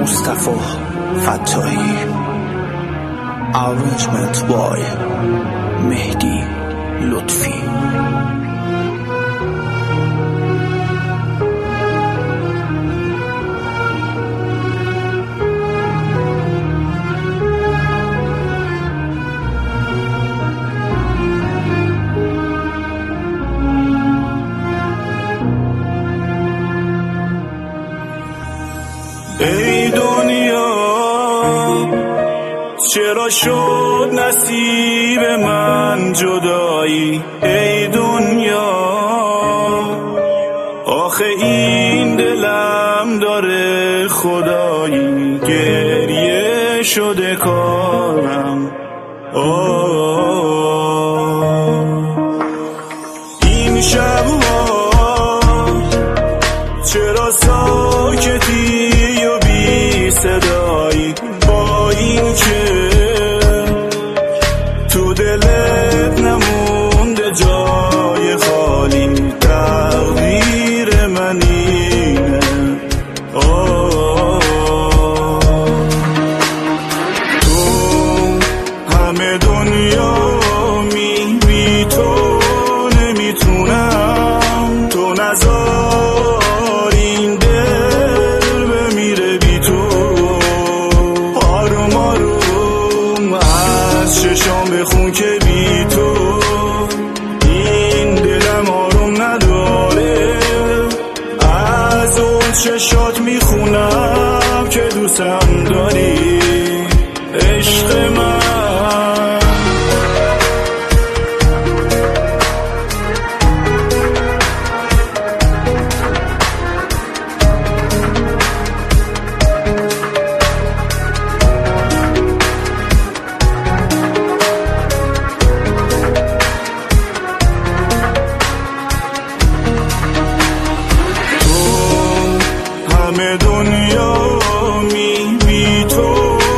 مصطفی فتاحی. Arrangement by مهدی لطفی. ای دنیا چرا شد نصیب من جدایی؟ ای دنیا آخه این دلم داره خدایی، گریه شده کارم. این شبها چرا ساکتی و بی صدایی؟ با این که تو دلت نمونده جای خالی، تقدیر من اینه. تو همه دنیا بی تو نمیتونم، تو نذار این دل بمیره بی تو. آروم آروم از چشام بخون که بی تو این دلم آروم نداره. از اون چشات میخونم که دوستم داری، عشق من. همه دنیا بی تو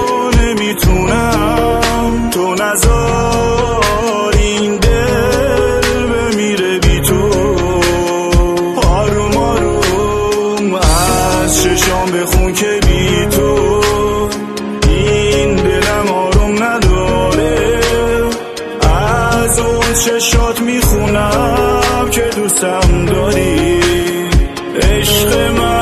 نمیتونم، تو نذار این دل بمیره بی تو. آروم آروم از چشام بخون که بی تو این دلم آروم نداره. از اون چشات میخونم که دوستم داری، عشق من.